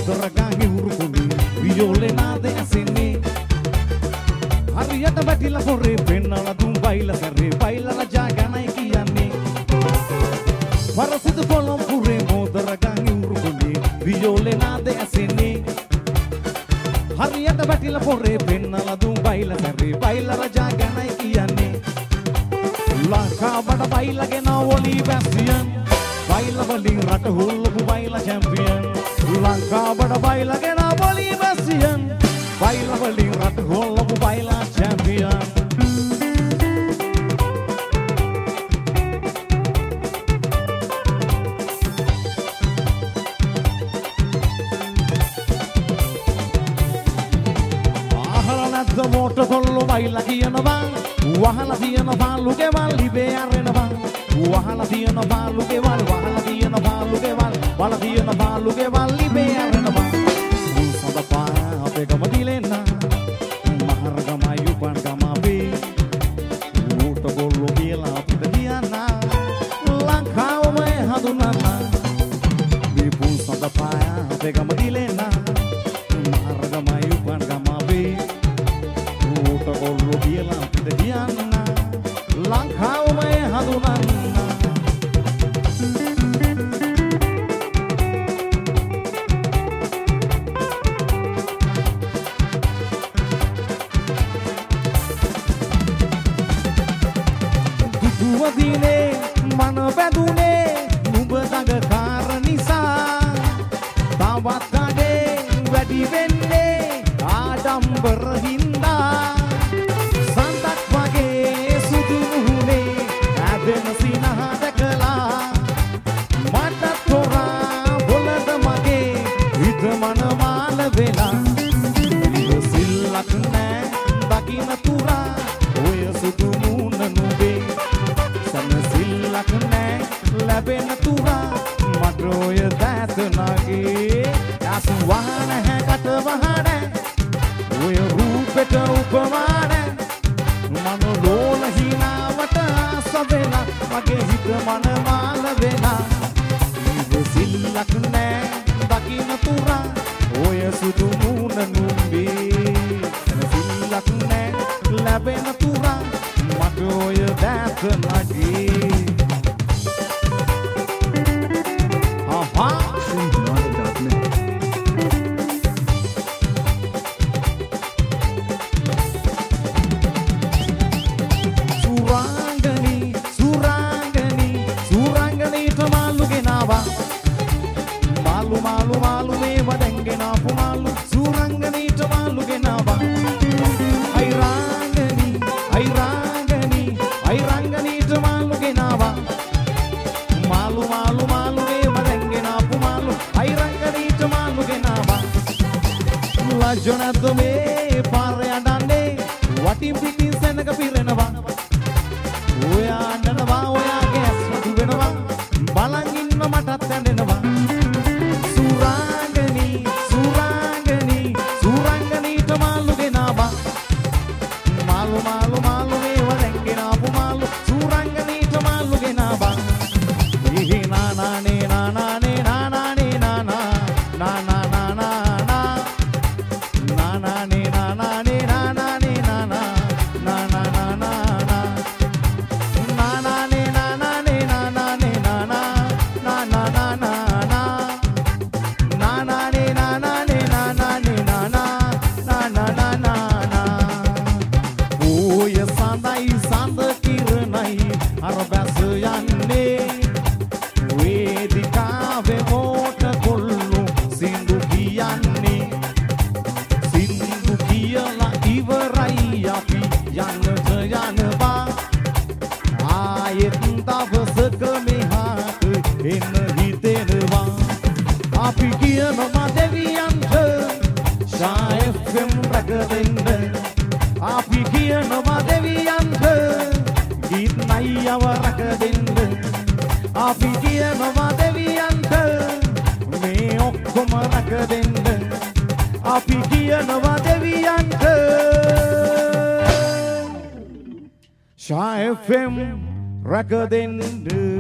මොදරගාගේ උරුකුනේ වියෝලේ නාදය ඇසෙන්නේ හරියට වැටිලා පොරේ පෙන්නලා දුම් බයිලා සැරේ බයිලා රජා ගැනයි කියන්නේ වරසිත පොළොම් පුරේ මොදරගාගේ උරුකුනේ වියෝලේ නාදය ඇසෙන්නේ හරියට වැටිලා පොරේ පෙන්නලා දුම් බයිලා සැරේ බයිලා රජා ගැනයි කියන්නේ ලංකා බඩ බයිලා ගෙන ඔලි බැස්සියන් බයිලා වලින් රට හොල්ලපු බයිලා චැම්පියන් ලංකා බඩ බයිලා ගෙන ඔලි බැස්සියන් බයිලා වලින් රට හොල්ලපු බයිලා චැම්පියන් අහලා නැද්ද මෝටර් කොල්ලෝ බයිලා කියනවා වහලා තියෙන පාලු ගෙවල් ඉබේ අරෙනවා වහලා තියෙන පාලු ගෙවල් වහලා තියෙන පාලු ගෙවල් වල තියෙන පාලු ගෙවල් ඉබේ අරෙනවා සඳ පාය අපේ ගම දිලෙන්න මහරගමයි උපන් ගම අපේ ඌට ගොල්ලෝ කියලා අපිට කියන්න ලංකාවම හඳුනන්න දීපු සඳ පාය අපේ ගම දිලෙන්න මහරගමයි උපන් ගම අපේ ඌට ගොල්ලෝ කියලා කියන්න ලංකාවම හඳුනන්න දුවදිනේ මන බැඳුනේ නුඹ දඟකාර නිසා තවත් කඩේ වැඩි වෙන්නේ ආඩම්බර හින්දා ලැබෙන තුරා මට්‍රෝය දැතනගේ යසු වහන හැකට වහන ඔය රූපෙට උපමාන මම ලෝල හිනාවට ආසවෙලා මගේ හිත මනමාල වෙලා ඉවසිල්ලක් නෑ දකින්න තුරා ඔය සුදු මූණ නුඹේ සිල්ලක් නෑ ලැබෙන තුරා මට්‍රෝය දැතනගේ ජොනත් මේ පාරේ අඬන්නේ වටින් පිටින් සෙනග පිරෙනවා ඔයා අඬනවා ඔයාගේ ඇස් රතු වෙනවා බලන් ඉන්න මටත් ඇඬෙනවා සුරංගනි සුරංගනි සුරංගනීට මාළු ගෙනාවා මාළු මාළු මාළු මේව දැන්ගෙන ආපු මාළු සුරංගනීට මාළු ගෙනාවා ඉහි නානානේ නානානේ නානානේ නානා නානා FM රැකදෙන්න